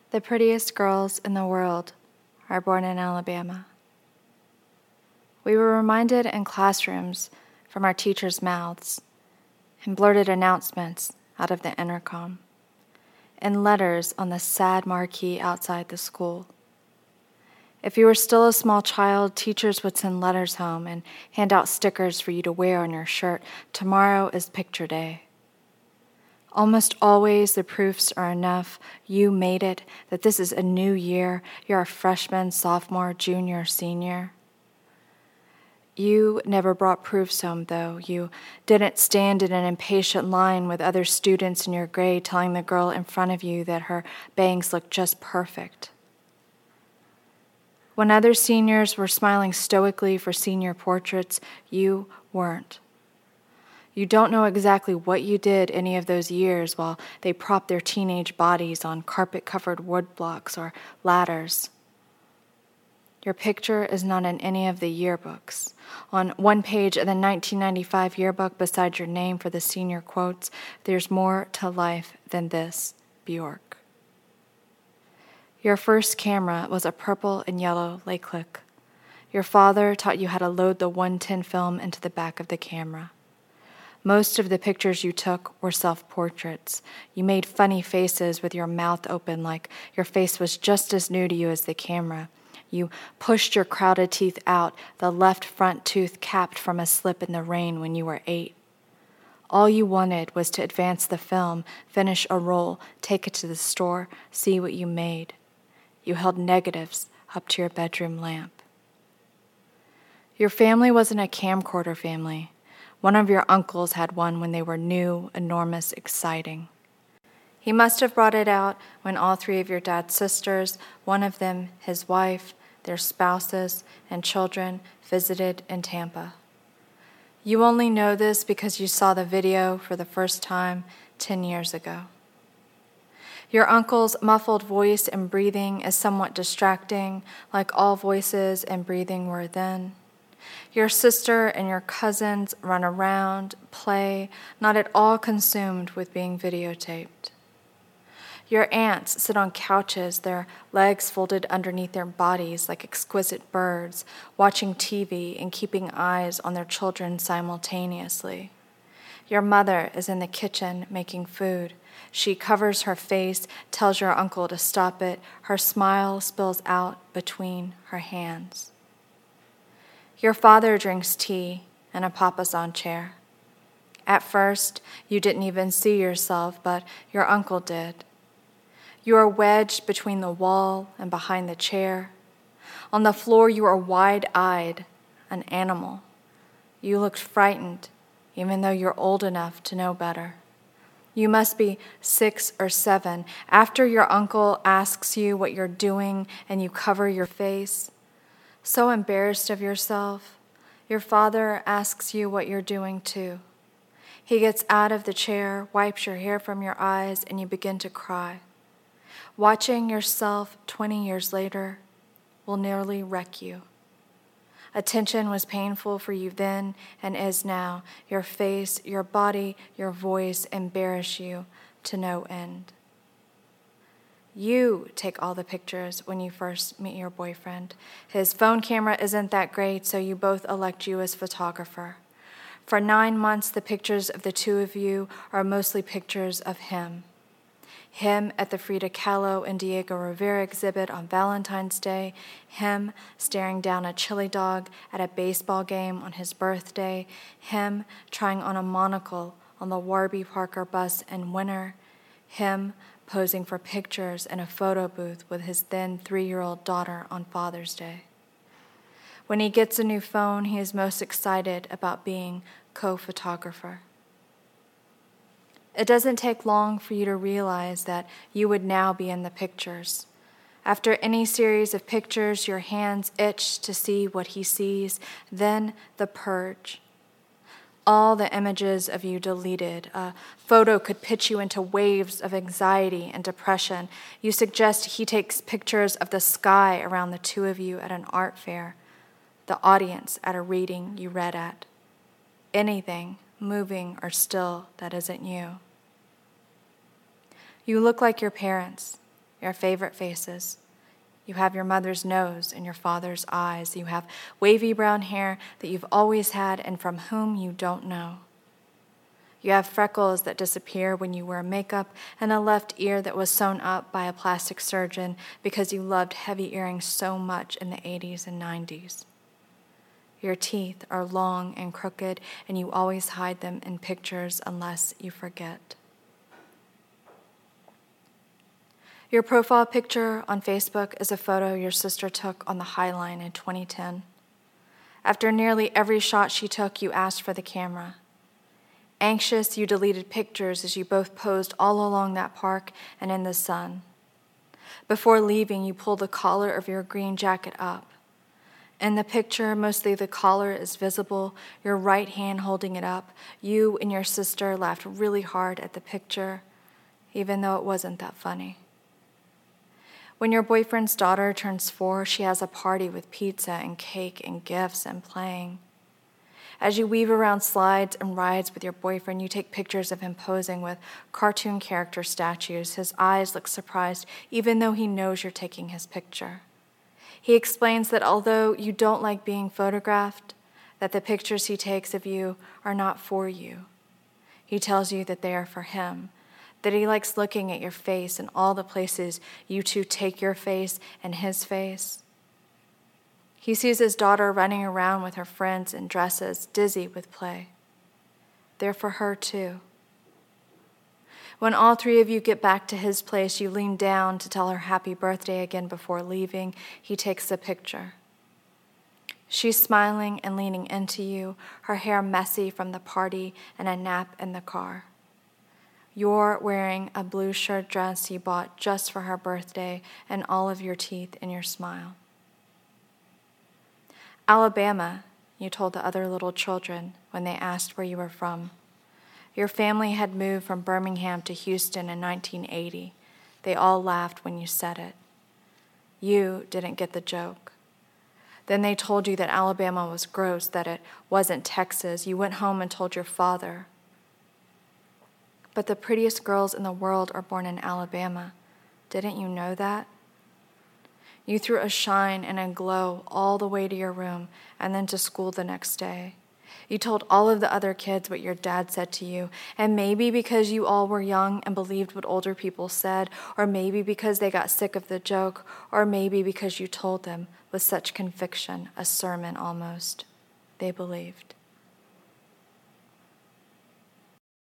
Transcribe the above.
The prettiest girls in the world are born in Alabama. We were reminded in classrooms from our teachers' mouths, in blurted announcements out of the intercom, in letters on the sad marquee outside the school. If you were still a small child, teachers would send letters home and hand out stickers for you to wear on your shirt. Tomorrow is picture day. Almost always the proofs are enough. You made it, that this is a new year. You're a freshman, sophomore, junior, senior. You never brought proofs home, though. You didn't stand in an impatient line with other students in your grade telling the girl in front of you that her bangs looked just perfect. When other seniors were smiling stoically for senior portraits, you weren't. You don't know exactly what you did any of those years while they propped their teenage bodies on carpet-covered wood blocks or ladders. Your picture is not in any of the yearbooks. On one page of the 1995 yearbook beside your name for the senior quotes, there's more to life than this, Bjork. Your first camera was a purple and yellow Leica. Your father taught you how to load the 110 film into the back of the camera. Most of the pictures you took were self-portraits. You made funny faces with your mouth open like your face was just as new to you as the camera. You pushed your crowded teeth out, the left front tooth capped from a slip in the rain when you were 8. All you wanted was to advance the film, finish a roll, take it to the store, see what you made. You held negatives up to your bedroom lamp. Your family wasn't a camcorder family. One of your uncles had one when they were new, enormous, exciting. He must have brought it out when all 3 of your dad's sisters, one of them his wife, their spouses, and children, visited in Tampa. You only know this because you saw the video for the first time 10 years ago. Your uncle's muffled voice and breathing is somewhat distracting, like all voices and breathing were then. Your sister and your cousins run around, play, not at all consumed with being videotaped. Your aunts sit on couches, their legs folded underneath their bodies like exquisite birds, watching TV and keeping eyes on their children simultaneously. Your mother is in the kitchen making food. She covers her face, tells your uncle to stop it. Her smile spills out between her hands. Your father drinks tea in a papasan chair. At first, you didn't even see yourself, but your uncle did. You are wedged between the wall and behind the chair. On the floor, you are wide-eyed, an animal. You looked frightened, even though you're old enough to know better. You must be 6 or 7. After your uncle asks you what you're doing and you cover your face, so embarrassed of yourself, your father asks you what you're doing too. He gets out of the chair, wipes your hair from your eyes, and you begin to cry. Watching yourself 20 years later will nearly wreck you. Attention was painful for you then and is now. Your face, your body, your voice embarrass you to no end. You take all the pictures when you first meet your boyfriend. His phone camera isn't that great, so you both elect you as photographer. For 9 months, the pictures of the 2 of you are mostly pictures of him. Him at the Frida Kahlo and Diego Rivera exhibit on Valentine's Day, him staring down a chili dog at a baseball game on his birthday, him trying on a monocle on the Warby Parker bus in winter, him posing for pictures in a photo booth with his then 3-year-old daughter on Father's Day. When he gets a new phone, he is most excited about being co-photographer. It doesn't take long for you to realize that you would now be in the pictures. After any series of pictures, your hands itch to see what he sees, then the purge. All the images of you deleted. A photo could pitch you into waves of anxiety and depression. You suggest he takes pictures of the sky around the 2 of you at an art fair, the audience at a reading you read at. Anything moving or still that isn't you. You look like your parents. your favorite faces. You have your mother's nose and your father's eyes. You have wavy brown hair that you've always had and from whom you don't know. You have freckles that disappear when you wear makeup and a left ear that was sewn up by a plastic surgeon because you loved heavy earrings so much in the 80s and 90s. Your teeth are long and crooked, and you always hide them in pictures unless you forget. Your profile picture on Facebook is a photo your sister took on the High Line in 2010. After nearly every shot she took, you asked for the camera. Anxious, you deleted pictures as you both posed all along that park and in the sun. Before leaving, you pulled the collar of your green jacket up. In the picture, mostly the collar is visible, your right hand holding it up. You and your sister laughed really hard at the picture, even though it wasn't that funny. When your boyfriend's daughter turns 4, she has a party with pizza and cake and gifts and playing. As you weave around slides and rides with your boyfriend, you take pictures of him posing with cartoon character statues. His eyes look surprised, even though he knows you're taking his picture. He explains that although you don't like being photographed, that the pictures he takes of you are not for you. He tells you that they are for him, that he likes looking at your face and all the places you two take your face and his face. He sees his daughter running around with her friends in dresses, dizzy with play. They're for her too. When all 3 of you get back to his place, you lean down to tell her happy birthday again before leaving. He takes a picture. She's smiling and leaning into you, her hair messy from the party and a nap in the car. You're wearing a blue shirt dress you bought just for her birthday and all of your teeth in your smile. Alabama, you told the other little children when they asked where you were from. Your family had moved from Birmingham to Houston in 1980. They all laughed when you said it. You didn't get the joke. Then they told you that Alabama was gross, that it wasn't Texas. You went home and told your father. But the prettiest girls in the world are born in Alabama. Didn't you know that? You threw a shine and a glow all the way to your room and then to school the next day. You told all of the other kids what your dad said to you, and maybe because you all were young and believed what older people said, or maybe because they got sick of the joke, or maybe because you told them with such conviction, a sermon almost, they believed.